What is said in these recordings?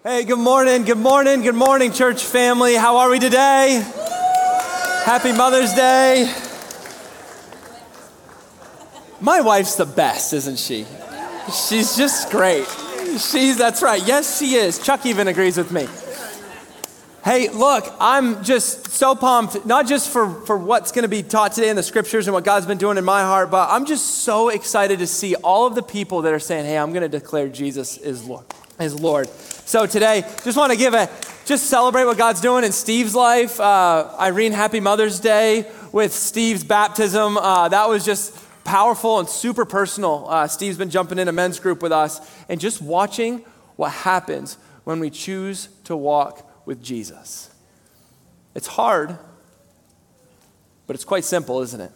Hey, good morning, church family. How are we today? Happy Mother's Day. My wife's the best, isn't she? She's just great. That's right. Yes, she is. Chuck even agrees with me. Hey, look, I'm just so pumped, not just for what's going to be taught today in the scriptures and what God's been doing in my heart, but I'm just so excited to see all of the people that are saying, hey, I'm going to declare Jesus is Lord. So today, just want to just celebrate what God's doing in Steve's life. Irene, happy Mother's Day with Steve's baptism. That was just powerful and super personal. Steve's been jumping in a men's group with us and just watching what happens when we choose to walk with Jesus. It's hard, but it's quite simple, isn't it?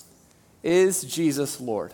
Is Jesus Lord?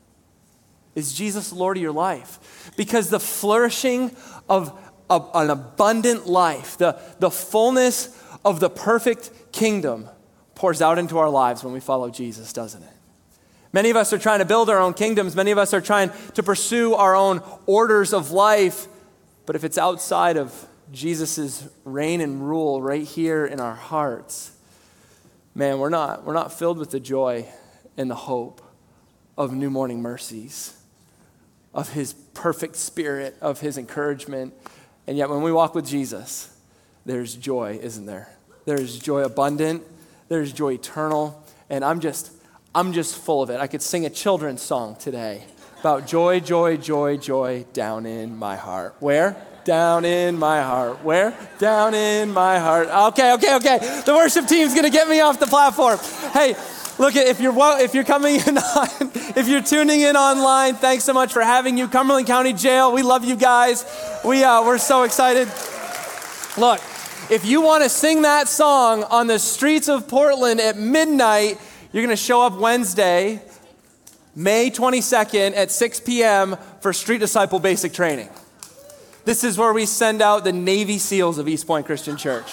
Is Jesus Lord of your life? Because the flourishing of an abundant life, the fullness of the perfect kingdom pours out into our lives when we follow Jesus, doesn't it? Many of us are trying to build our own kingdoms. Many of us are trying to pursue our own orders of life. But if it's outside of Jesus' reign and rule right here in our hearts, man, we're not filled with the joy and the hope of new morning mercies, of his perfect spirit, of his encouragement. And yet when we walk with Jesus, there's joy, isn't there? There's joy abundant, there's joy eternal, and I'm just full of it. I could sing a children's song today about joy, joy, joy, joy down in my heart. Where? Down in my heart. Where? Down in my heart. Okay. The worship team's gonna get me off the platform. Hey, look, if you're coming in if you're tuning in online, thanks so much for having you. Cumberland County Jail, we love you guys. We're so excited. Look, if you want to sing that song on the streets of Portland at midnight, you're going to show up Wednesday, May 22nd at 6 p.m. for Street Disciple Basic Training. This is where we send out the Navy SEALs of East Point Christian Church.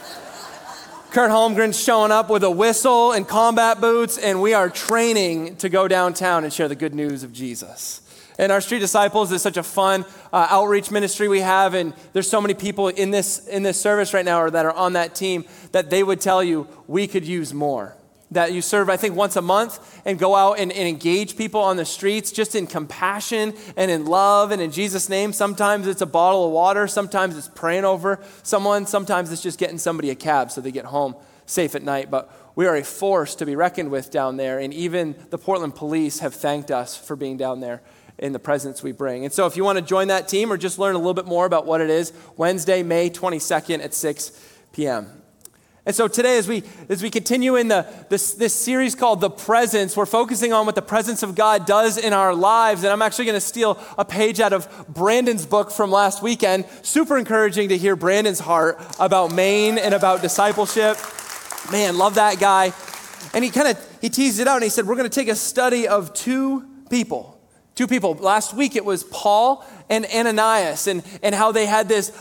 Kurt Holmgren's showing up with a whistle and combat boots, and we are training to go downtown and share the good news of Jesus. And our Street Disciples is such a fun outreach ministry we have, and there's so many people in this service right now or that are on that team that they would tell you we could use more. That you serve, I think, once a month and go out and engage people on the streets just in compassion and in love and in Jesus' name. Sometimes it's a bottle of water. Sometimes it's praying over someone. Sometimes it's just getting somebody a cab so they get home safe at night. But we are a force to be reckoned with down there. And even the Portland police have thanked us for being down there in the presence we bring. And so if you want to join that team or just learn a little bit more about what it is, Wednesday, May 22nd at 6 p.m. And so today, as we continue in this series called The Presence, we're focusing on what the presence of God does in our lives. And I'm actually going to steal a page out of Brandon's book from last weekend. Super encouraging to hear Brandon's heart about Maine and about discipleship. Man, love that guy. And he teased it out and he said, we're going to take a study of two people. Last week it was Paul and Ananias and how they had this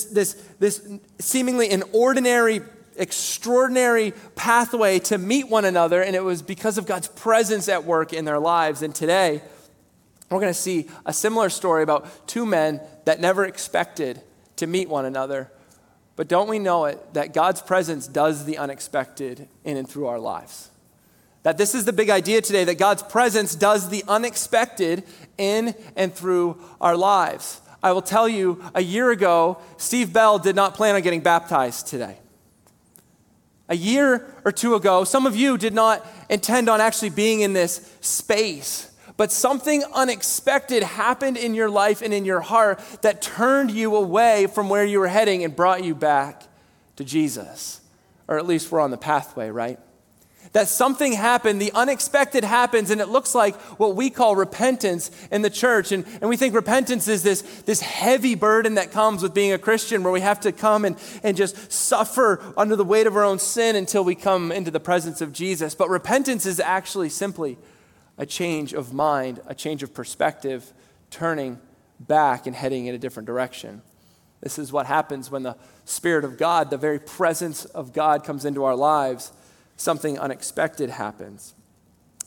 seemingly an ordinary, extraordinary pathway to meet one another, and it was because of God's presence at work in their lives. And today, we're going to see a similar story about two men that never expected to meet one another. But don't we know it, that God's presence does the unexpected in and through our lives? That this is the big idea today, that God's presence does the unexpected in and through our lives. I will tell you, a year ago, Steve Bell did not plan on getting baptized today. A year or two ago, some of you did not intend on actually being in this space, but something unexpected happened in your life and in your heart that turned you away from where you were heading and brought you back to Jesus. Or at least we're on the pathway, right? That something happened, the unexpected happens, and it looks like what we call repentance in the church. And we think repentance is this heavy burden that comes with being a Christian, where we have to come and just suffer under the weight of our own sin until we come into the presence of Jesus. But repentance is actually simply a change of mind, a change of perspective, turning back and heading in a different direction. This is what happens when the Spirit of God, the very presence of God, comes into our lives. Something unexpected happens.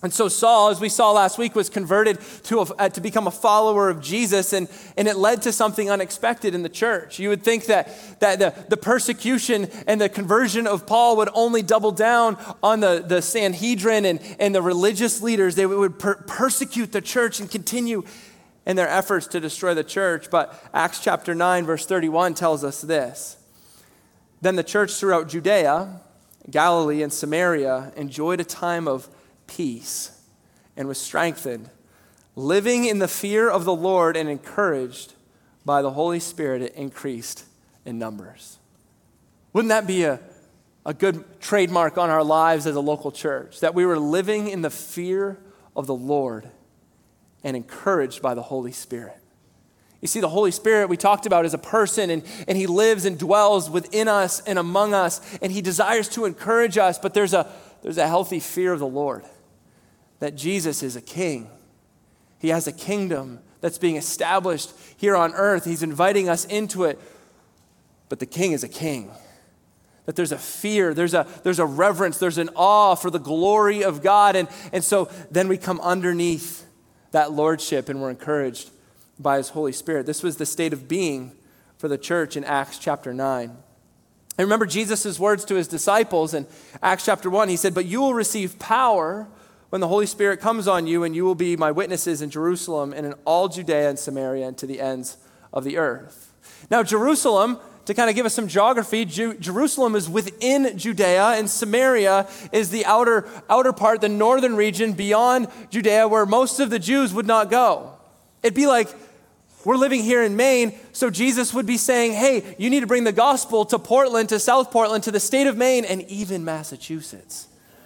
And so Saul, as we saw last week, was converted to become a follower of Jesus, and it led to something unexpected in the church. You would think that the persecution and the conversion of Paul would only double down on the Sanhedrin and the religious leaders. They would persecute the church and continue in their efforts to destroy the church. But Acts chapter 9, verse 31 tells us this. Then the church throughout Judea, Galilee, and Samaria enjoyed a time of peace and was strengthened, living in the fear of the Lord and encouraged by the Holy Spirit. It increased in numbers. Wouldn't that be a good trademark on our lives as a local church, that we were living in the fear of the Lord and encouraged by the Holy Spirit? You see, the Holy Spirit we talked about is a person, and he lives and dwells within us and among us, and he desires to encourage us, but there's a healthy fear of the Lord, that Jesus is a king. He has a kingdom that's being established here on earth. He's inviting us into it, but the king is a king. That there's a fear, there's a reverence, there's an awe for the glory of God, and so then we come underneath that lordship and we're encouraged by his Holy Spirit. This was the state of being for the church in Acts chapter 9. And remember Jesus' words to his disciples in Acts chapter 1. He said, "But you will receive power when the Holy Spirit comes on you, and you will be my witnesses in Jerusalem and in all Judea and Samaria and to the ends of the earth." Now, Jerusalem, to kind of give us some geography, Jerusalem is within Judea, and Samaria is the outer part, the northern region beyond Judea, where most of the Jews would not go. It'd be like, we're living here in Maine, so Jesus would be saying, hey, you need to bring the gospel to Portland, to South Portland, to the state of Maine, and even Massachusetts.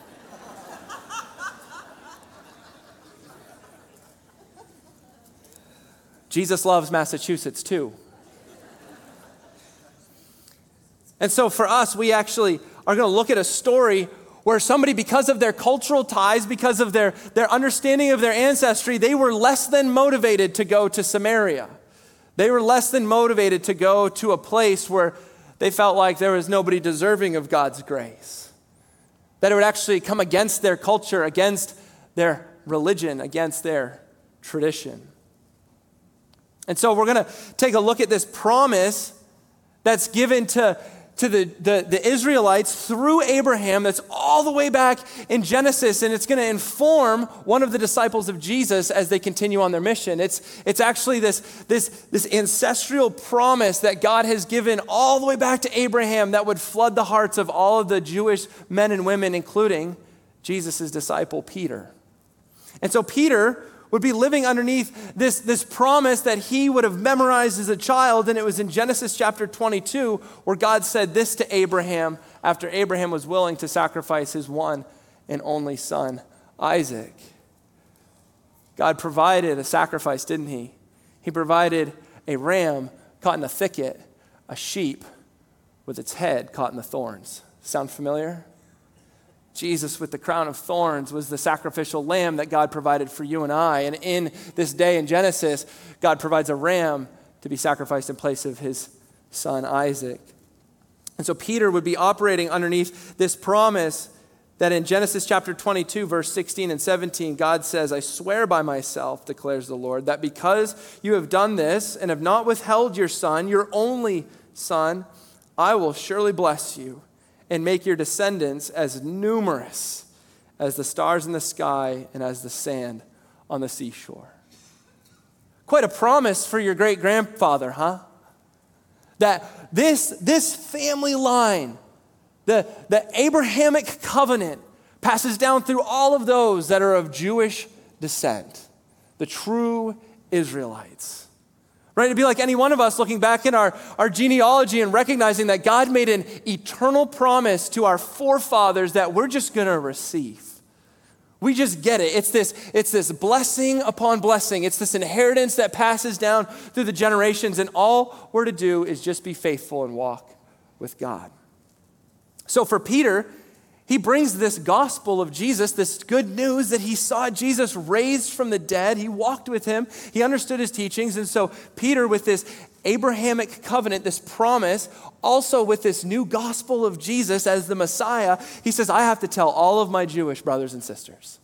Jesus loves Massachusetts too. And so for us, we actually are going to look at a story where somebody, because of their cultural ties, because of their understanding of their ancestry, they were less than motivated to go to Samaria. They were less than motivated to go to a place where they felt like there was nobody deserving of God's grace. That it would actually come against their culture, against their religion, against their tradition. And so we're going to take a look at this promise that's given to the Israelites through Abraham, that's all the way back in Genesis, and it's going to inform one of the disciples of Jesus as they continue on their mission. It's actually this ancestral promise that God has given all the way back to Abraham that would flood the hearts of all of the Jewish men and women, including Jesus' disciple Peter. And so Peter would be living underneath this promise that he would have memorized as a child, and it was in Genesis chapter 22 where God said this to Abraham after Abraham was willing to sacrifice his one and only son, Isaac. God provided a sacrifice, didn't he? He provided a ram caught in a thicket, a sheep with its head caught in the thorns. Sound familiar? Jesus with the crown of thorns was the sacrificial lamb that God provided for you and I. And in this day in Genesis, God provides a ram to be sacrificed in place of his son Isaac. And so Peter would be operating underneath this promise that in Genesis chapter 22, verse 16 and 17, God says, "I swear by myself, declares the Lord, that because you have done this and have not withheld your son, your only son, I will surely bless you and make your descendants as numerous as the stars in the sky and as the sand on the seashore." Quite a promise for your great-grandfather, huh? That this family line, the Abrahamic covenant, passes down through all of those that are of Jewish descent, the true Israelites. Right? It'd be like any one of us looking back in our genealogy and recognizing that God made an eternal promise to our forefathers that we're just going to receive. We just get it. It's this blessing upon blessing. It's this inheritance that passes down through the generations, and all we're to do is just be faithful and walk with God. So for Peter, he brings this gospel of Jesus, this good news that he saw Jesus raised from the dead. He walked with him. He understood his teachings. And so Peter, with this Abrahamic covenant, this promise, also with this new gospel of Jesus as the Messiah, he says, I have to tell all of my Jewish brothers and sisters.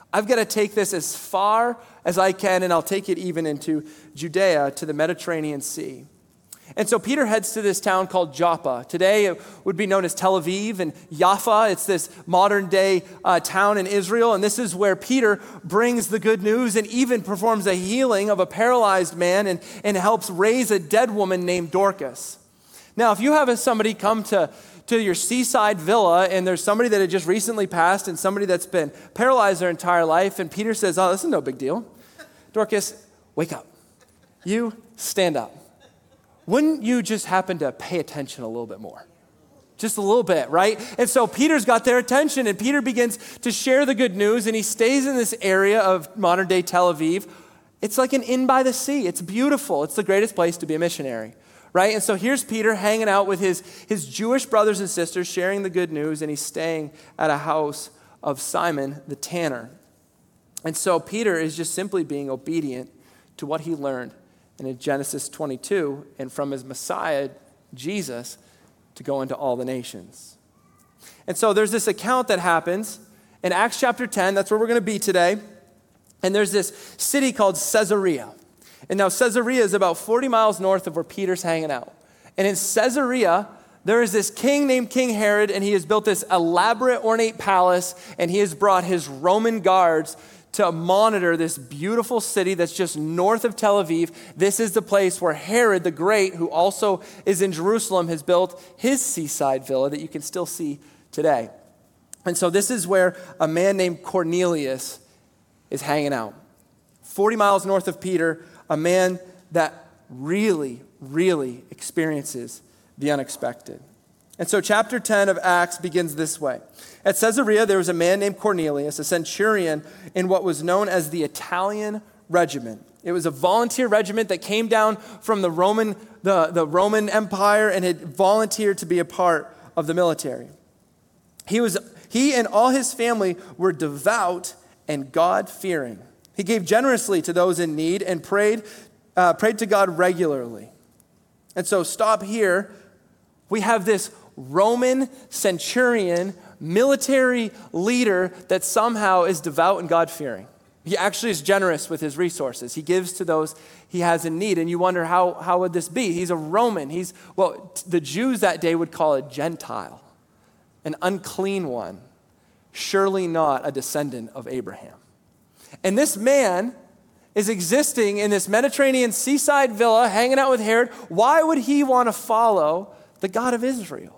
I've got to take this as far as I can, and I'll take it even into Judea to the Mediterranean Sea. And so Peter heads to this town called Joppa. Today it would be known as Tel Aviv, and Jaffa, it's this modern day town in Israel. And this is where Peter brings the good news and even performs a healing of a paralyzed man and helps raise a dead woman named Dorcas. Now, if you have somebody come to your seaside villa and there's somebody that had just recently passed and somebody that's been paralyzed their entire life, and Peter says, oh, this is no big deal. Dorcas, wake up. You stand up. Wouldn't you just happen to pay attention a little bit more? Just a little bit, right? And so Peter's got their attention, and Peter begins to share the good news, and he stays in this area of modern day Tel Aviv. It's like an inn by the sea. It's beautiful. It's the greatest place to be a missionary, right? And so here's Peter hanging out with his Jewish brothers and sisters, sharing the good news, and he's staying at a house of Simon the tanner. And so Peter is just simply being obedient to what he learned in Genesis 22, and from his Messiah, Jesus, to go into all the nations. And so there's this account that happens in Acts chapter 10, that's where we're going to be today, and there's this city called Caesarea. And now Caesarea is about 40 miles north of where Peter's hanging out. And in Caesarea, there is this king named King Herod, and he has built this elaborate, ornate palace, and he has brought his Roman guards to monitor this beautiful city that's just north of Tel Aviv. This is the place where Herod the Great, who also is in Jerusalem, has built his seaside villa that you can still see today. And so this is where a man named Cornelius is hanging out. 40 miles north of Peter, a man that really, really experiences the unexpected. And so chapter 10 of Acts begins this way. At Caesarea, there was a man named Cornelius, a centurion in what was known as the Italian regiment. It was a volunteer regiment that came down from the Roman Empire and had volunteered to be a part of the military. He and all his family were devout and God-fearing. He gave generously to those in need and prayed to God regularly. And so stop here. We have this Roman centurion, military leader that somehow is devout and God-fearing. He actually is generous with his resources. He gives to those he has in need. And you wonder, how would this be? He's a Roman. He's what the Jews that day would call a Gentile, an unclean one, surely not a descendant of Abraham. And this man is existing in this Mediterranean seaside villa, hanging out with Herod. Why would he want to follow the God of Israel?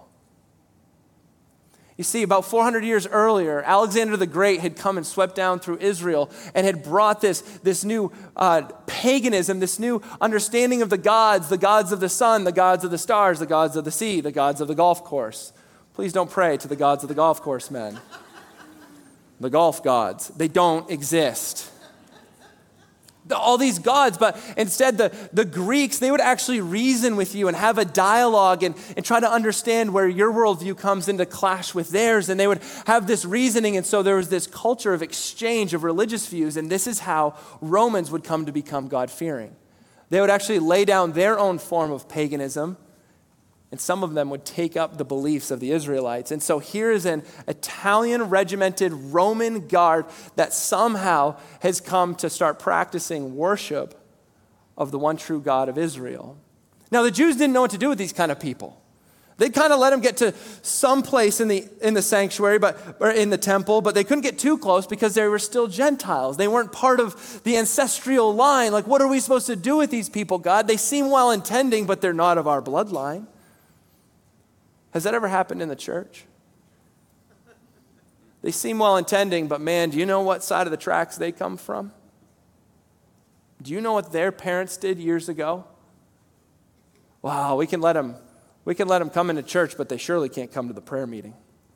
You see, about 400 years earlier, Alexander the Great had come and swept down through Israel and had brought this new paganism, this new understanding of the gods of the sun, the gods of the stars, the gods of the sea, the gods of the golf course. Please don't pray to the gods of the golf course, men. The golf gods, they don't exist. All these gods, but instead the Greeks, they would actually reason with you and have a dialogue and try to understand where your worldview comes into clash with theirs, and they would have this reasoning, and so there was this culture of exchange of religious views, and this is how Romans would come to become God-fearing. They would actually lay down their own form of paganism, and some of them would take up the beliefs of the Israelites. And so here is an Italian regimented Roman guard that somehow has come to start practicing worship of the one true God of Israel. Now, the Jews didn't know what to do with these kind of people. They kind of let them get to some place in the sanctuary, or in the temple, but they couldn't get too close because they were still Gentiles. They weren't part of the ancestral line. Like, what are we supposed to do with these people, God? They seem well-intending, but they're not of our bloodline. Has that ever happened in the church? They seem well-intending, but man, do you know what side of the tracks they come from? Do you know what their parents did years ago? Wow, we can let them come into church, but they surely can't come to the prayer meeting.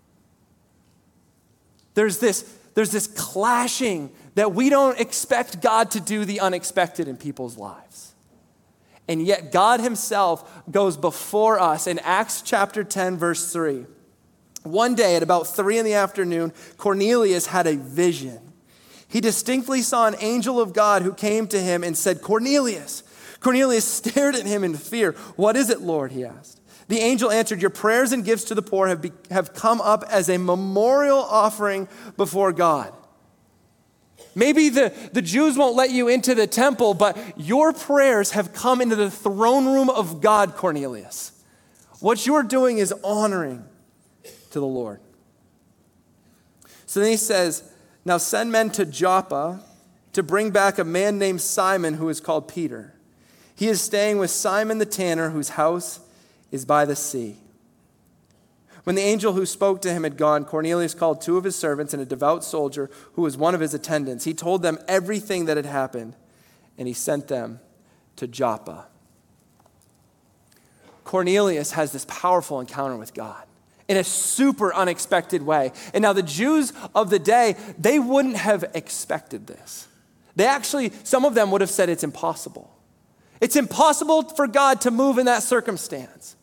There's this clashing that we don't expect God to do the unexpected in people's lives. And yet God himself goes before us in Acts chapter 10, verse 3. One day at about 3 p.m, Cornelius had a vision. He distinctly saw an angel of God who came to him and said, Cornelius. Cornelius stared at him in fear. What is it, Lord? He asked. The angel answered, your prayers and gifts to the poor have come up as a memorial offering before God. Maybe the Jews won't let you into the temple, but your prayers have come into the throne room of God, Cornelius. What you're doing is honoring to the Lord. So then he says, now send men to Joppa to bring back a man named Simon who is called Peter. He is staying with Simon the tanner, whose house is by the sea. When the angel who spoke to him had gone, Cornelius called 2 of his servants and a devout soldier who was one of his attendants. He told them everything that had happened, and he sent them to Joppa. Cornelius has this powerful encounter with God in a super unexpected way. And now the Jews of the day, they wouldn't have expected this. They actually, some of them would have said it's impossible. It's impossible for God to move in that circumstance.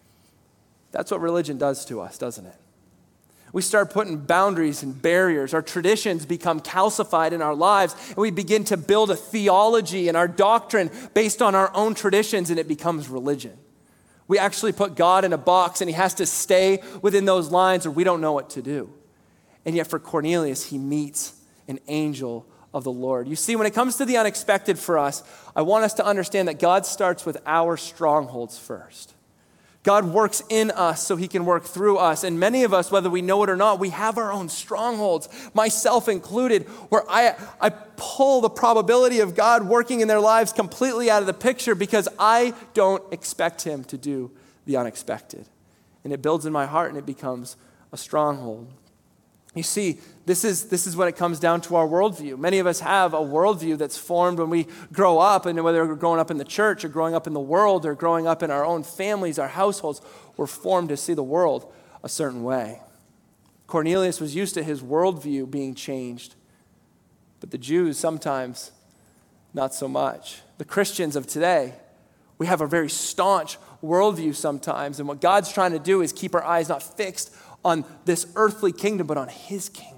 That's what religion does to us, doesn't it? We start putting boundaries and barriers. Our traditions become calcified in our lives, and we begin to build a theology and our doctrine based on our own traditions, and it becomes religion. We actually put God in a box, and he has to stay within those lines, or we don't know what to do. And yet for Cornelius, he meets an angel of the Lord. You see, when it comes to the unexpected for us, I want us to understand that God starts with our strongholds first. God works in us so he can work through us. And many of us, whether we know it or not, we have our own strongholds, myself included, where I pull the probability of God working in their lives completely out of the picture because I don't expect him to do the unexpected. And it builds in my heart and it becomes a stronghold. You see, this is when it comes down to our worldview. Many of us have a worldview that's formed when we grow up, and whether we're growing up in the church or growing up in the world or growing up in our own families, our households, we're formed to see the world a certain way. Cornelius was used to his worldview being changed, but the Jews sometimes not so much. The Christians of today, we have a very staunch worldview sometimes, and what God's trying to do is keep our eyes not fixed on this earthly kingdom, but on his kingdom.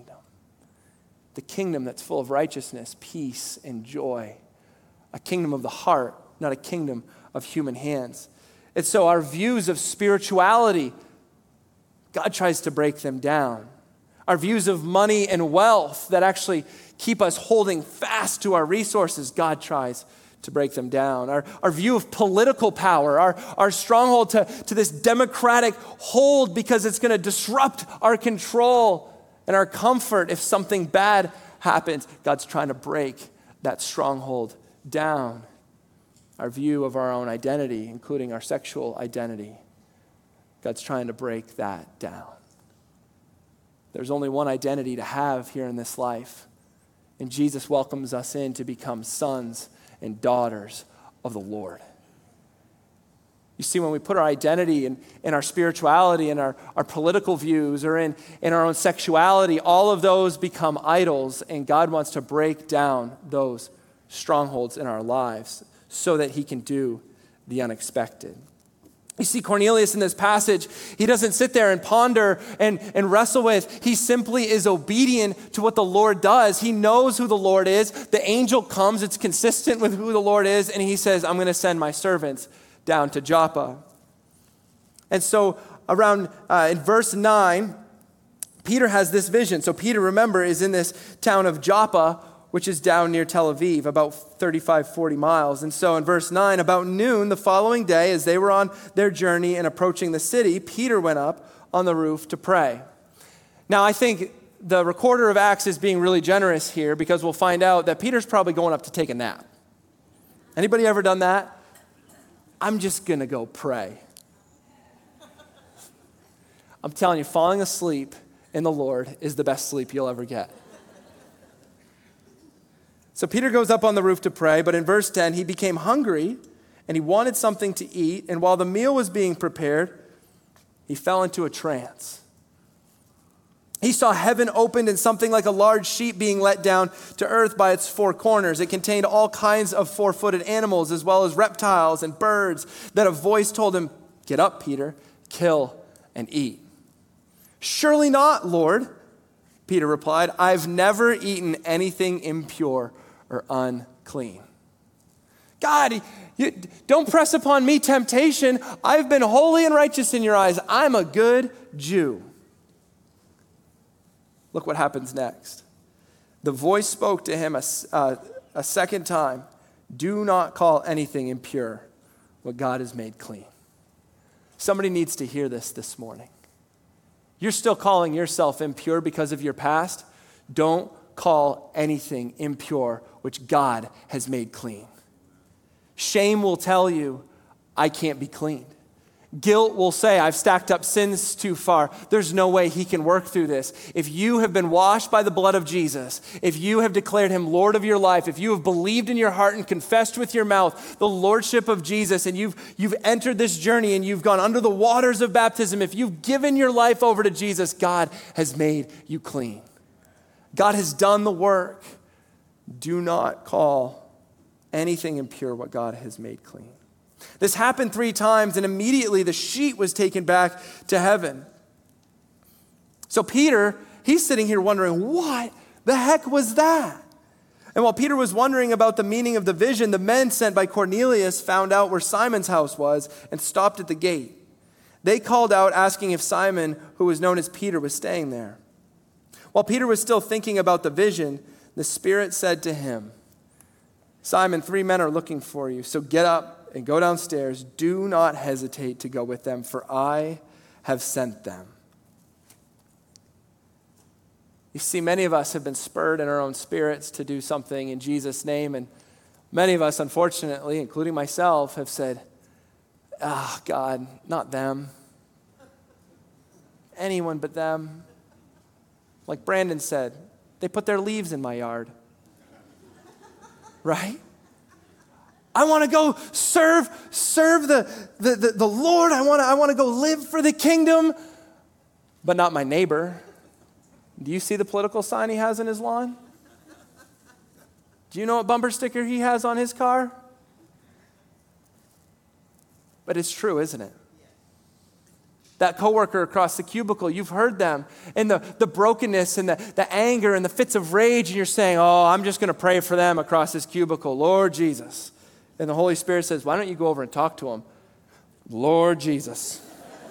The kingdom that's full of righteousness, peace, and joy. A kingdom of the heart, not a kingdom of human hands. And so our views of spirituality, God tries to break them down. Our views of money and wealth that actually keep us holding fast to our resources, God tries to break them down. Our view of political power, our stronghold to this democratic hold because it's going to disrupt our control and our comfort if something bad happens. God's trying to break that stronghold down. Our view of our own identity, including our sexual identity, God's trying to break that down. There's only one identity to have here in this life, and Jesus welcomes us in to become sons and daughters of the Lord. You see, when we put our identity in our spirituality and our political views or in our own sexuality, all of those become idols, and God wants to break down those strongholds in our lives so that he can do the unexpected. You see, Cornelius in this passage, he doesn't sit there and ponder and wrestle with. He simply is obedient to what the Lord does. He knows who the Lord is. The angel comes. It's consistent with who the Lord is. And he says, I'm going to send my servants down to Joppa. And so around in verse 9, Peter has this vision. So Peter, remember, is in this town of Joppa, which is down near Tel Aviv, about 35, 40 miles. And so in verse 9, about noon the following day, as they were on their journey and approaching the city, Peter went up on the roof to pray. Now, I think the recorder of Acts is being really generous here because we'll find out that Peter's probably going up to take a nap. Anybody ever done that? I'm just going to go pray. I'm telling you, falling asleep in the Lord is the best sleep you'll ever get. So Peter goes up on the roof to pray, but in verse 10, he became hungry and he wanted something to eat. And while the meal was being prepared, he fell into a trance. He saw heaven opened and something like a large sheet being let down to earth by its four corners. It contained all kinds of four-footed animals as well as reptiles and birds. Then a voice told him, "Get up, Peter, kill and eat." "Surely not, Lord," Peter replied. "I've never eaten anything impure or unclean." "God, you don't press upon me temptation. I've been holy and righteous in your eyes. I'm a good Jew." Look what happens next. The voice spoke to him a second time, do not call anything impure what God has made clean. Somebody needs to hear this morning. You're still calling yourself impure because of your past. Don't call anything impure which God has made clean. Shame will tell you, I can't be cleaned. Guilt will say, I've stacked up sins too far. There's no way he can work through this. If you have been washed by the blood of Jesus, if you have declared him Lord of your life, if you have believed in your heart and confessed with your mouth the lordship of Jesus, and you've entered this journey and you've gone under the waters of baptism, if you've given your life over to Jesus, God has made you clean. God has done the work. Do not call anything impure what God has made clean. This happened 3 times, and immediately the sheet was taken back to heaven. So Peter, he's sitting here wondering, what the heck was that? And while Peter was wondering about the meaning of the vision, the men sent by Cornelius found out where Simon's house was and stopped at the gate. They called out asking if Simon, who was known as Peter, was staying there. While Peter was still thinking about the vision, the Spirit said to him, Simon, 3 men are looking for you, so get up and go downstairs. Do not hesitate to go with them, for I have sent them. You see, many of us have been spurred in our own spirits to do something in Jesus' name, and many of us, unfortunately, including myself, have said, God, not them. Anyone but them. Like Brandon said, they put their leaves in my yard. Right? I want to go serve the Lord. I want to go live for the kingdom, but not my neighbor. Do you see the political sign he has in his lawn? Do you know what bumper sticker he has on his car? But it's true, isn't it? That coworker across the cubicle, you've heard them, and the brokenness and the anger and the fits of rage, and you're saying, I'm just going to pray for them across this cubicle. Lord Jesus. And the Holy Spirit says, why don't you go over and talk to them? Lord Jesus.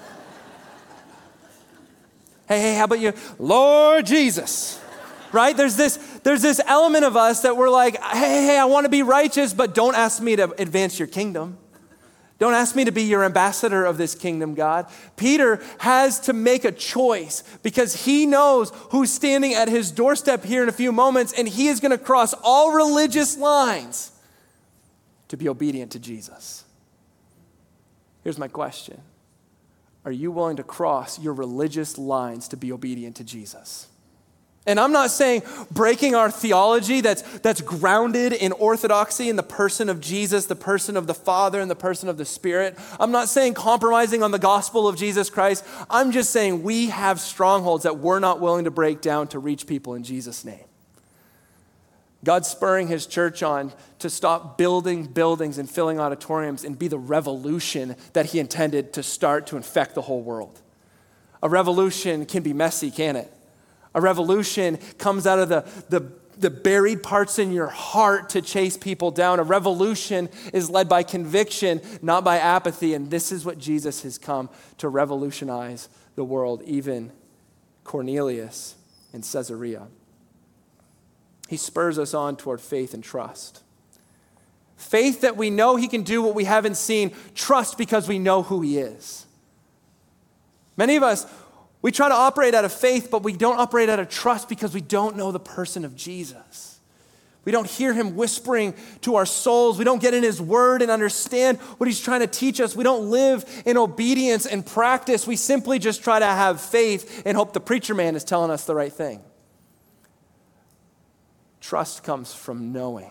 Hey, how about you? Lord Jesus. Right? There's this element of us that we're like, hey, I want to be righteous, but don't ask me to advance your kingdom. Don't ask me to be your ambassador of this kingdom, God. Peter has to make a choice because he knows who's standing at his doorstep here in a few moments, and he is going to cross all religious lines to be obedient to Jesus. Here's my question. Are you willing to cross your religious lines to be obedient to Jesus? And I'm not saying breaking our theology that's grounded in orthodoxy in the person of Jesus, the person of the Father, and the person of the Spirit. I'm not saying compromising on the gospel of Jesus Christ. I'm just saying we have strongholds that we're not willing to break down to reach people in Jesus' name. God's spurring his church on to stop building buildings and filling auditoriums and be the revolution that he intended to start to infect the whole world. A revolution can be messy, can't it? A revolution comes out of the buried parts in your heart to chase people down. A revolution is led by conviction, not by apathy. And this is what Jesus has come to revolutionize the world, even Cornelius in Caesarea. He spurs us on toward faith and trust. Faith that we know he can do what we haven't seen. Trust because we know who he is. Many of us, we try to operate out of faith, but we don't operate out of trust because we don't know the person of Jesus. We don't hear him whispering to our souls. We don't get in his word and understand what he's trying to teach us. We don't live in obedience and practice. We simply just try to have faith and hope the preacher man is telling us the right thing. Trust comes from knowing.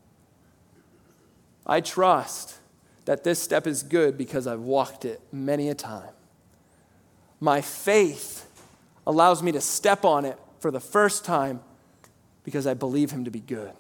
I trust that this step is good because I've walked it many a time. My faith allows me to step on it for the first time because I believe him to be good.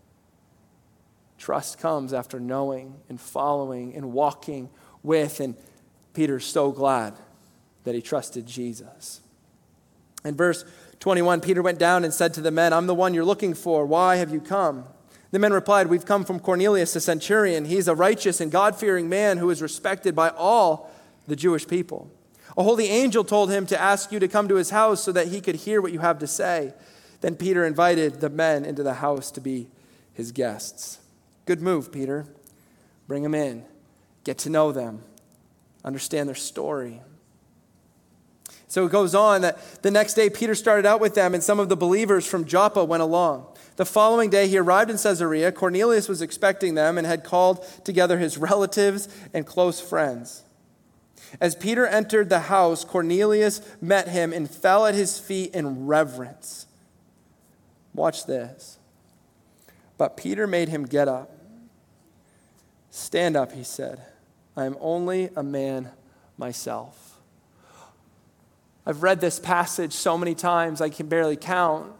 Trust comes after knowing and following and walking with, and Peter's so glad that he trusted Jesus. In verse 21, Peter went down and said to the men, I'm the one you're looking for. Why have you come? The men replied, we've come from Cornelius, the centurion. He's a righteous and God-fearing man who is respected by all the Jewish people. A holy angel told him to ask you to come to his house so that he could hear what you have to say. Then Peter invited the men into the house to be his guests. Good move, Peter. Bring them in. Get to know them. Understand their story. So it goes on that the next day Peter started out with them, and some of the believers from Joppa went along. The following day he arrived in Caesarea. Cornelius was expecting them and had called together his relatives and close friends. As Peter entered the house, Cornelius met him and fell at his feet in reverence. Watch this. But Peter made him get up. Stand up, he said. I am only a man myself. I've read this passage so many times I can barely count.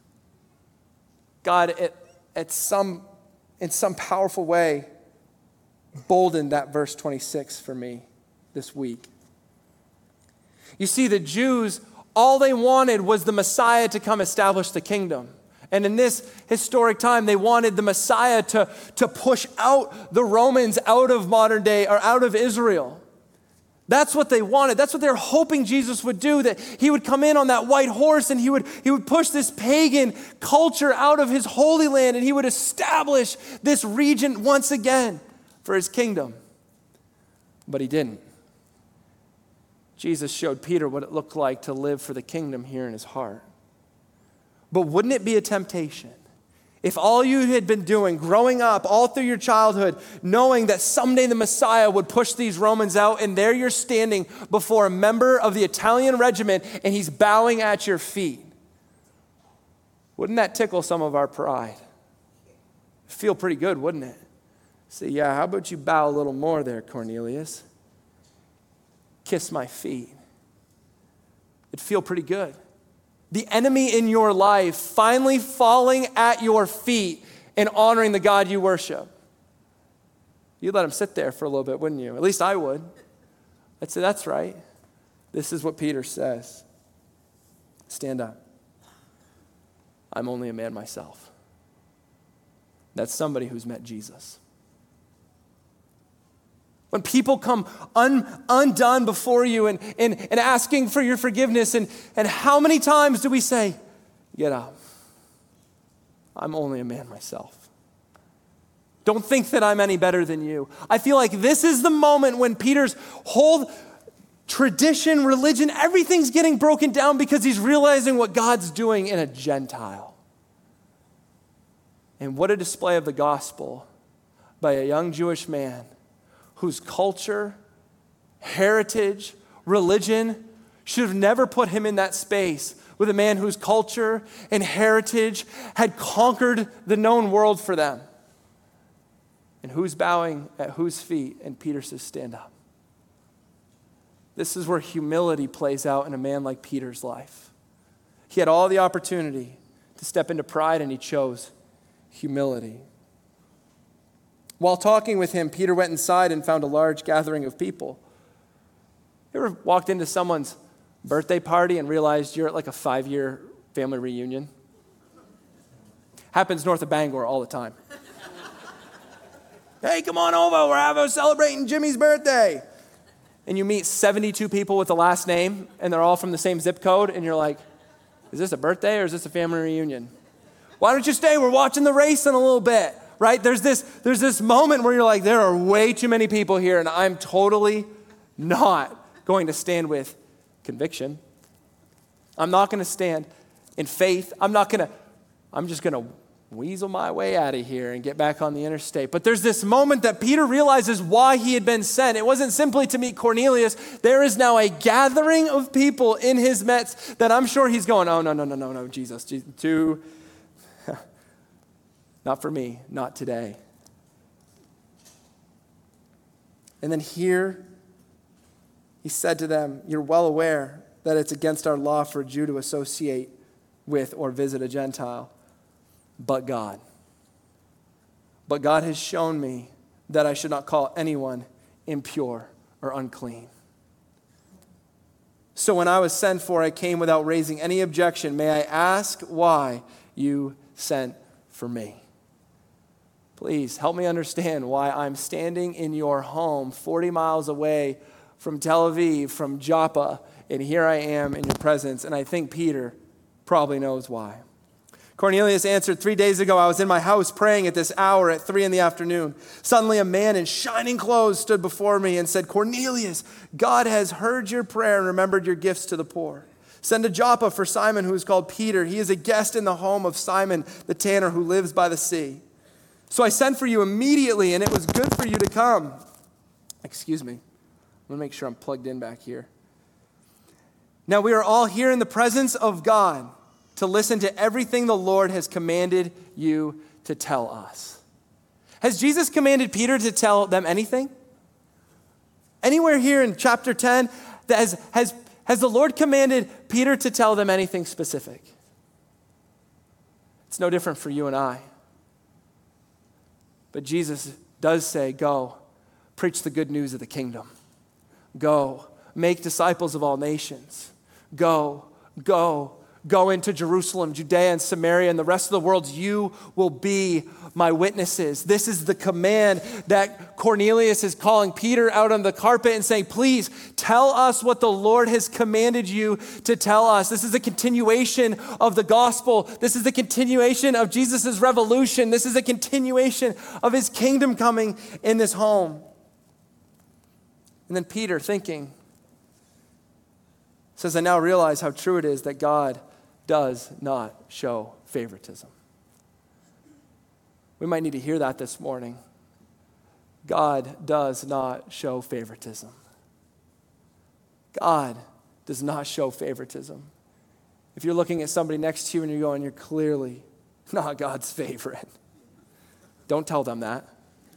God, in some powerful way, boldened that verse 26 for me this week. You see, the Jews, all they wanted was the Messiah to come establish the kingdom. And in this historic time, they wanted the Messiah to push out the Romans out of modern day or out of Israel. That's what they wanted. That's what they were hoping Jesus would do, that he would come in on that white horse and he would push this pagan culture out of his holy land and he would establish this region once again for his kingdom. But he didn't. Jesus showed Peter what it looked like to live for the kingdom here in his heart. But wouldn't it be a temptation if all you had been doing growing up all through your childhood, knowing that someday the Messiah would push these Romans out, and there you're standing before a member of the Italian regiment and he's bowing at your feet? Wouldn't that tickle some of our pride? Feel pretty good, wouldn't it? Say, yeah, how about you bow a little more there, Cornelius? Kiss my feet. It'd feel pretty good. The enemy in your life finally falling at your feet and honoring the God you worship. You'd let him sit there for a little bit, wouldn't you? At least I would. I'd say, that's right. This is what Peter says. Stand up. I'm only a man myself. That's somebody who's met Jesus. When people come undone before you and asking for your forgiveness, and how many times do we say, get up. I'm only a man myself. Don't think that I'm any better than you. I feel like this is the moment when Peter's whole tradition, religion, everything's getting broken down because he's realizing what God's doing in a Gentile. And what a display of the gospel by a young Jewish man whose culture, heritage, religion should have never put him in that space with a man whose culture and heritage had conquered the known world for them. And who's bowing at whose feet? And Peter says, stand up. This is where humility plays out in a man like Peter's life. He had all the opportunity to step into pride, and he chose humility. While talking with him, Peter went inside and found a large gathering of people. You ever walked into someone's birthday party and realized you're at like a 5-year family reunion? Happens north of Bangor all the time. Hey, come on over, we're celebrating Jimmy's birthday. And you meet 72 people with the last name, and they're all from the same zip code, and you're like, is this a birthday or is this a family reunion? Why don't you stay? We're watching the race in a little bit. Right? There's this moment where you're like, there are way too many people here, and I'm totally not going to stand with conviction. I'm not going to stand in faith. I'm just going to weasel my way out of here and get back on the interstate. But there's this moment that Peter realizes why he had been sent. It wasn't simply to meet Cornelius. There is now a gathering of people in his midst that I'm sure he's going, oh, no, Jesus, too. Not for me, not today. And then here, he said to them, you're well aware that it's against our law for a Jew to associate with or visit a Gentile, but God. But God has shown me that I should not call anyone impure or unclean. So when I was sent for, I came without raising any objection. May I ask why you sent for me? Please help me understand why I'm standing in your home 40 miles away from Tel Aviv, from Joppa, and here I am in your presence. And I think Peter probably knows why. Cornelius answered, 3 days ago I was in my house praying at this hour at 3 p.m. Suddenly a man in shining clothes stood before me and said, Cornelius, God has heard your prayer and remembered your gifts to the poor. Send to Joppa for Simon, who is called Peter. He is a guest in the home of Simon the tanner who lives by the sea. So I sent for you immediately, and it was good for you to come. Excuse me. I'm going to make sure I'm plugged in back here. Now we are all here in the presence of God to listen to everything the Lord has commanded you to tell us. Has Jesus commanded Peter to tell them anything? Anywhere here in chapter 10, has the Lord commanded Peter to tell them anything specific? It's no different for you and I. But Jesus does say, go, preach the good news of the kingdom. Go, make disciples of all nations. Go into Jerusalem, Judea, and Samaria, and the rest of the world. You will be my witnesses. This is the command that Cornelius is calling Peter out on the carpet and saying, please tell us what the Lord has commanded you to tell us. This is a continuation of the gospel. This is the continuation of Jesus' revolution. This is a continuation of his kingdom coming in this home. And then Peter, thinking, says, I now realize how true it is that God does not show favoritism. We might need to hear that this morning. God does not show favoritism. God does not show favoritism. If you're looking at somebody next to you and you're going, you're clearly not God's favorite, don't tell them that.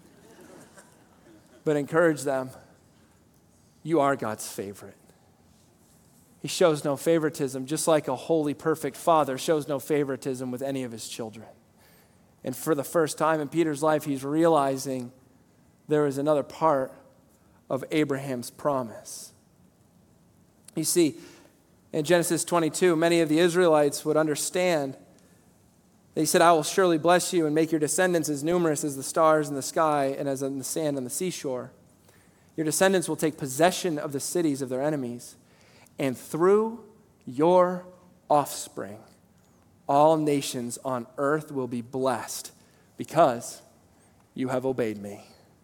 But encourage them. You are God's favorite. He shows no favoritism, just like a holy, perfect father shows no favoritism with any of his children. And for the first time in Peter's life, he's realizing there is another part of Abraham's promise. You see, in Genesis 22, many of the Israelites would understand. They said, I will surely bless you and make your descendants as numerous as the stars in the sky and as in the sand on the seashore. Your descendants will take possession of the cities of their enemies. And through your offspring, all nations on earth will be blessed because you have obeyed me.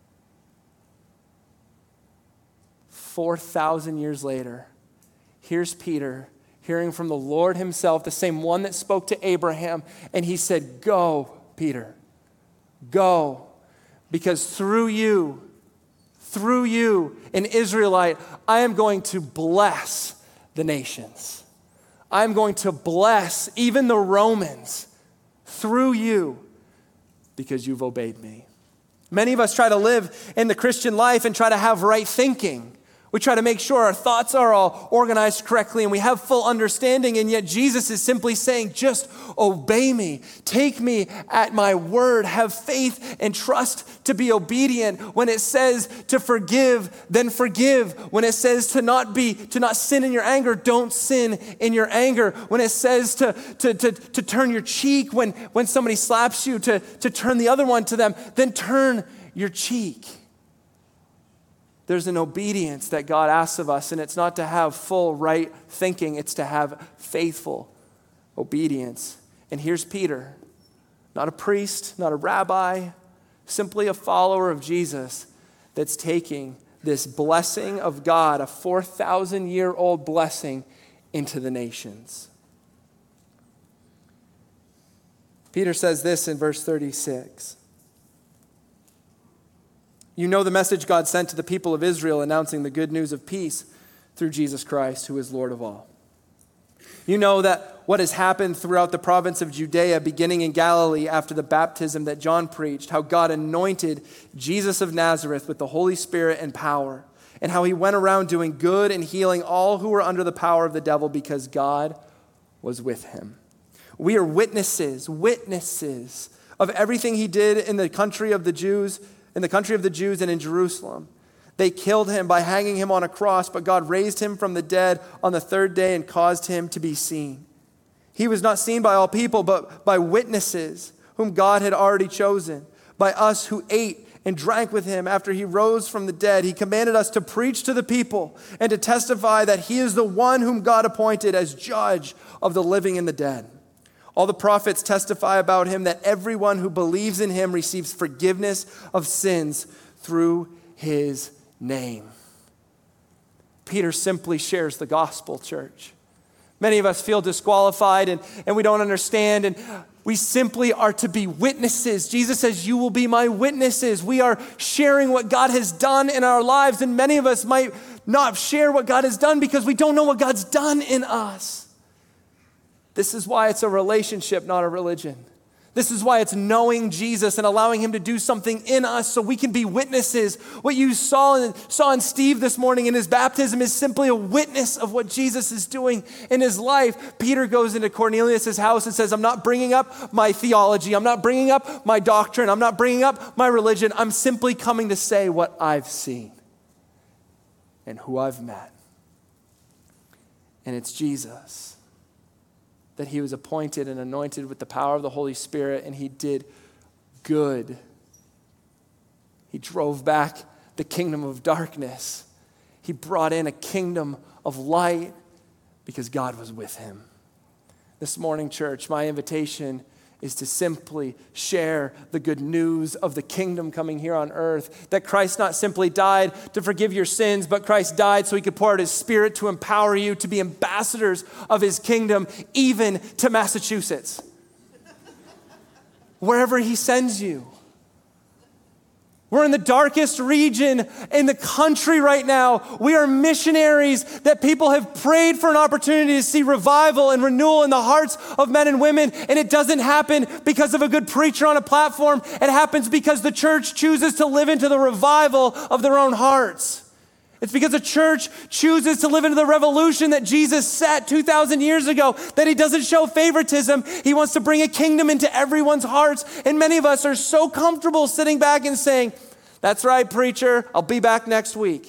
4,000 years later, here's Peter hearing from the Lord himself, the same one that spoke to Abraham, and he said, go, Peter, go, because through you, an Israelite, I am going to bless the nations. I'm going to bless even the Romans through you because you've obeyed me. Many of us try to live in the Christian life and try to have right thinking. We try to make sure our thoughts are all organized correctly and we have full understanding, and yet Jesus is simply saying, just obey me. Take me at my word. Have faith and trust to be obedient. When it says to forgive, then forgive. When it says to not sin in your anger, don't sin in your anger. When it says to turn your cheek when somebody slaps you, to turn the other one to them, then turn your cheek. There's an obedience that God asks of us, and it's not to have full right thinking, it's to have faithful obedience. And here's Peter, not a priest, not a rabbi, simply a follower of Jesus that's taking this blessing of God, a 4,000-year-old blessing, into the nations. Peter says this in verse 36. You know the message God sent to the people of Israel, announcing the good news of peace through Jesus Christ, who is Lord of all. You know that what has happened throughout the province of Judea, beginning in Galilee after the baptism that John preached, how God anointed Jesus of Nazareth with the Holy Spirit and power, and how he went around doing good and healing all who were under the power of the devil because God was with him. We are witnesses of everything he did in the country of the Jews and in Jerusalem. They killed him by hanging him on a cross, but God raised him from the dead on the third day and caused him to be seen. He was not seen by all people, but by witnesses whom God had already chosen, by us who ate and drank with him after he rose from the dead. He commanded us to preach to the people and to testify that he is the one whom God appointed as judge of the living and the dead. All the prophets testify about him that everyone who believes in him receives forgiveness of sins through his name. Peter simply shares the gospel, church. Many of us feel disqualified and we don't understand, and we simply are to be witnesses. Jesus says, you will be my witnesses. We are sharing what God has done in our lives, and many of us might not share what God has done because we don't know what God's done in us. This is why it's a relationship, not a religion. This is why it's knowing Jesus and allowing him to do something in us so we can be witnesses. What you saw in Steve this morning in his baptism is simply a witness of what Jesus is doing in his life. Peter goes into Cornelius' house and says, I'm not bringing up my theology. I'm not bringing up my doctrine. I'm not bringing up my religion. I'm simply coming to say what I've seen and who I've met. And it's Jesus. That he was appointed and anointed with the power of the Holy Spirit, and he did good. He drove back the kingdom of darkness. He brought in a kingdom of light because God was with him. This morning, church, my invitation is to simply share the good news of the kingdom coming here on earth. That Christ not simply died to forgive your sins, but Christ died so he could pour out his Spirit to empower you to be ambassadors of his kingdom, even to Massachusetts. Wherever he sends you. We're in the darkest region in the country right now. We are missionaries that people have prayed for an opportunity to see revival and renewal in the hearts of men and women. And it doesn't happen because of a good preacher on a platform. It happens because the church chooses to live into the revival of their own hearts. It's because the church chooses to live into the revolution that Jesus set 2,000 years ago, that he doesn't show favoritism. He wants to bring a kingdom into everyone's hearts. And many of us are so comfortable sitting back and saying, that's right, preacher, I'll be back next week.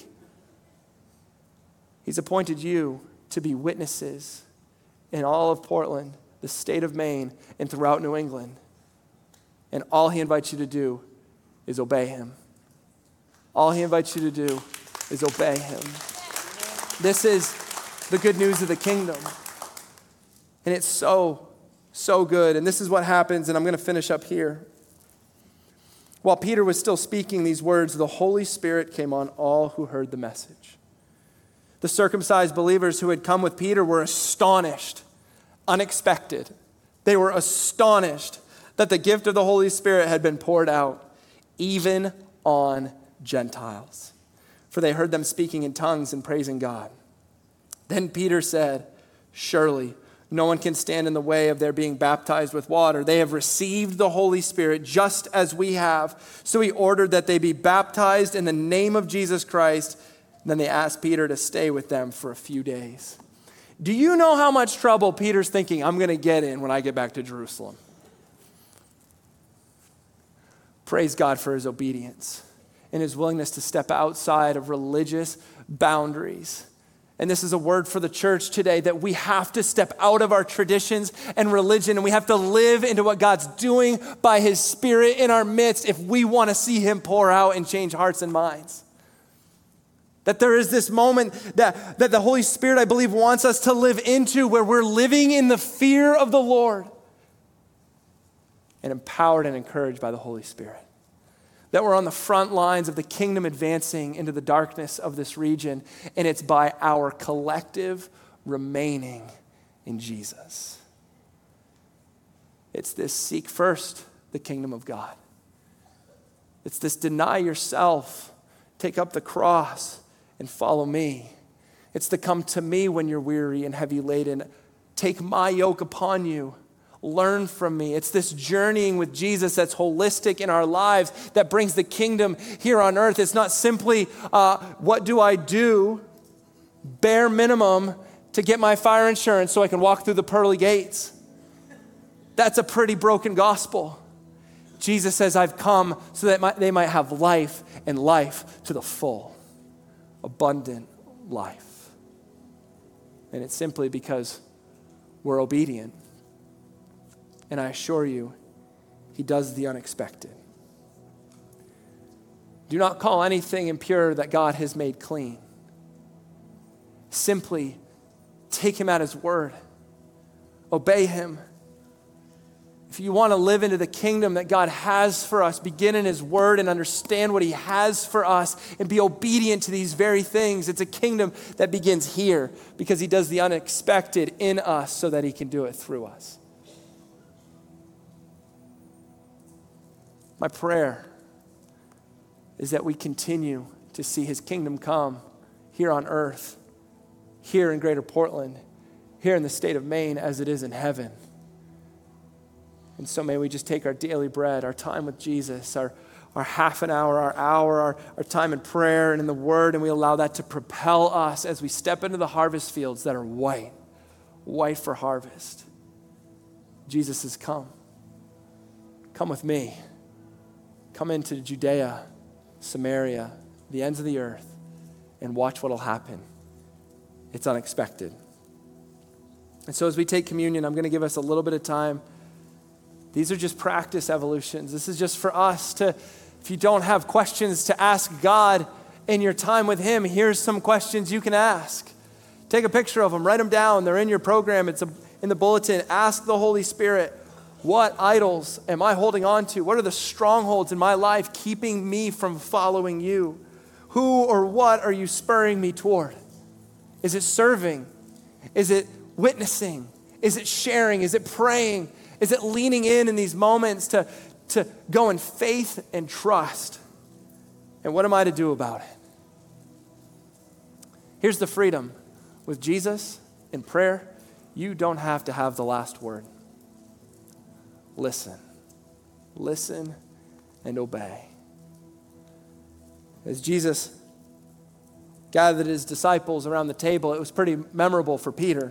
He's appointed you to be witnesses in all of Portland, the state of Maine, and throughout New England. And all he invites you to do is obey him. All he invites you to do is obey him. This is the good news of the kingdom. And it's so, so good. And this is what happens, and I'm going to finish up here. While Peter was still speaking these words, the Holy Spirit came on all who heard the message. The circumcised believers who had come with Peter were astonished, unexpected. They were astonished that the gift of the Holy Spirit had been poured out, even on Gentiles. For they heard them speaking in tongues and praising God. Then Peter said, surely no one can stand in the way of their being baptized with water. They have received the Holy Spirit just as we have. So he ordered that they be baptized in the name of Jesus Christ. And then they asked Peter to stay with them for a few days. Do you know how much trouble Peter's thinking I'm going to get in when I get back to Jerusalem? Praise God for his obedience and his willingness to step outside of religious boundaries. And this is a word for the church today, that we have to step out of our traditions and religion, and we have to live into what God's doing by his Spirit in our midst if we want to see him pour out and change hearts and minds. That there is this moment that the Holy Spirit, I believe, wants us to live into, where we're living in the fear of the Lord and empowered and encouraged by the Holy Spirit. That we're on the front lines of the kingdom advancing into the darkness of this region, and it's by our collective remaining in Jesus. It's this seek first the kingdom of God. It's this deny yourself, take up the cross, and follow me. It's the come to me when you're weary and heavy laden. Take my yoke upon you. Learn from me. It's this journeying with Jesus that's holistic in our lives that brings the kingdom here on earth. It's not simply, what do I do, bare minimum, to get my fire insurance so I can walk through the pearly gates. That's a pretty broken gospel. Jesus says, I've come so that they might have life, and life to the full, abundant life. And it's simply because we're obedient. And I assure you, he does the unexpected. Do not call anything impure that God has made clean. Simply take him at his word. Obey him. if you want to live into the kingdom that God has for us, begin in his word and understand what he has for us and be obedient to these very things. It's a kingdom that begins here because he does the unexpected in us so that he can do it through us. My prayer is that we continue to see his kingdom come here on earth, here in Greater Portland, here in the state of Maine as it is in heaven. And so may we just take our daily bread, our time with Jesus, our half an hour, our hour, our time in prayer and in the word, and we allow that to propel us as we step into the harvest fields that are white for harvest. Jesus has come. Come with me. Come into Judea, Samaria, the ends of the earth, and watch what will happen. It's unexpected. And so as we take communion, I'm going to give us a little bit of time. These are just practice evolutions. This is just for us to, if you don't have questions to ask God in your time with him, here's some questions you can ask. Take a picture of them, write them down. They're in your program. It's in the bulletin. Ask the Holy Spirit, what idols am I holding on to? What are the strongholds in my life keeping me from following you? Who or what are you spurring me toward? Is it serving? Is it witnessing? Is it sharing? Is it praying? Is it leaning in these moments to go in faith and trust? And what am I to do about it? Here's the freedom. With Jesus in prayer, you don't have to have the last word. Listen. Listen and obey. As Jesus gathered his disciples around the table, it was pretty memorable for Peter.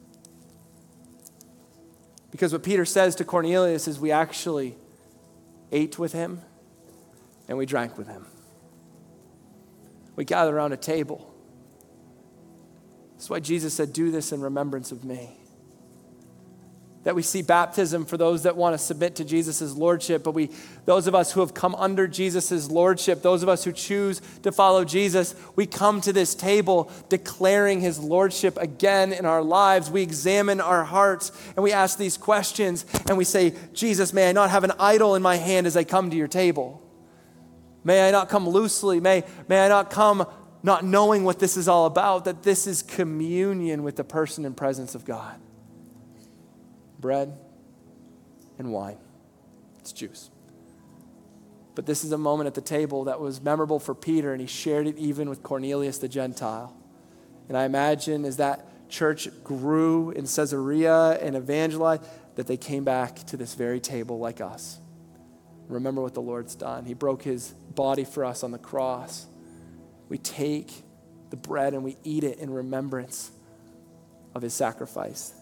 Because what Peter says to Cornelius is we actually ate with him and we drank with him. We gathered around a table. That's why Jesus said, do this in remembrance of me. That we see baptism for those that want to submit to Jesus' lordship, but those of us who have come under Jesus' lordship, those of us who choose to follow Jesus, we come to this table declaring his lordship again in our lives. We examine our hearts and we ask these questions and we say, Jesus, may I not have an idol in my hand as I come to your table. May I not come loosely. May I not come not knowing what this is all about, that this is communion with the person and presence of God. Bread and wine. It's juice. But this is a moment at the table that was memorable for Peter, and he shared it even with Cornelius the Gentile. And I imagine as that church grew in Caesarea and evangelized, that they came back to this very table like us. Remember what the Lord's done. He broke his body for us on the cross. We take the bread and we eat it in remembrance of his sacrifice.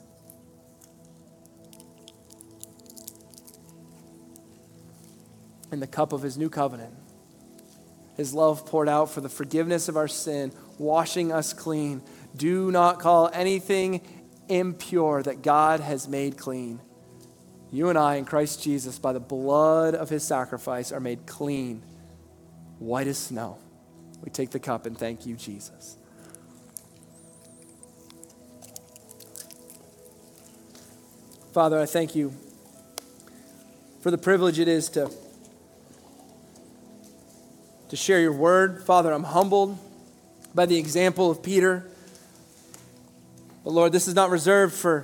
In the cup of his new covenant, his love poured out for the forgiveness of our sin, washing us clean. Do not call anything impure that God has made clean. You and I in Christ Jesus, by the blood of his sacrifice, are made clean, white as snow. We take the cup and thank you, Jesus. Father, I thank you for the privilege it is to share your word. Father, I'm humbled by the example of Peter. But Lord, this is not reserved for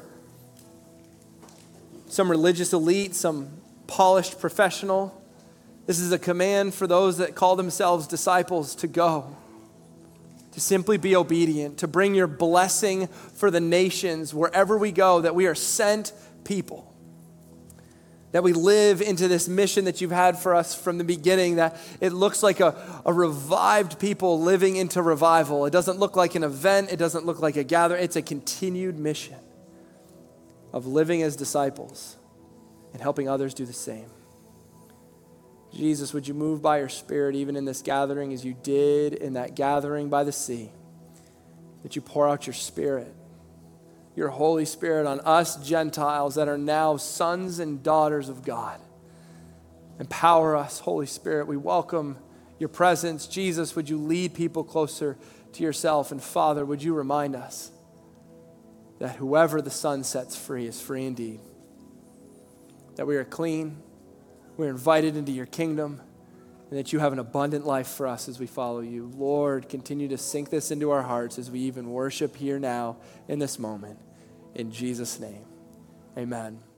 some religious elite, some polished professional. This is a command for those that call themselves disciples to go, to simply be obedient, to bring your blessing for the nations wherever we go, that we are sent people. That we live into this mission that you've had for us from the beginning, that it looks like a revived people living into revival. It doesn't look like an event. It doesn't look like a gathering. It's a continued mission of living as disciples and helping others do the same. Jesus, would you move by your Spirit even in this gathering as you did in that gathering by the sea, that you pour out your Spirit, your Holy Spirit on us Gentiles that are now sons and daughters of God. Empower us, Holy Spirit. We welcome your presence. Jesus, would you lead people closer to yourself? And Father, would you remind us that whoever the Son sets free is free indeed. that we are clean, we're invited into your kingdom, and that you have an abundant life for us as we follow you. Lord, continue to sink this into our hearts as we even worship here now in this moment. In Jesus' name, amen.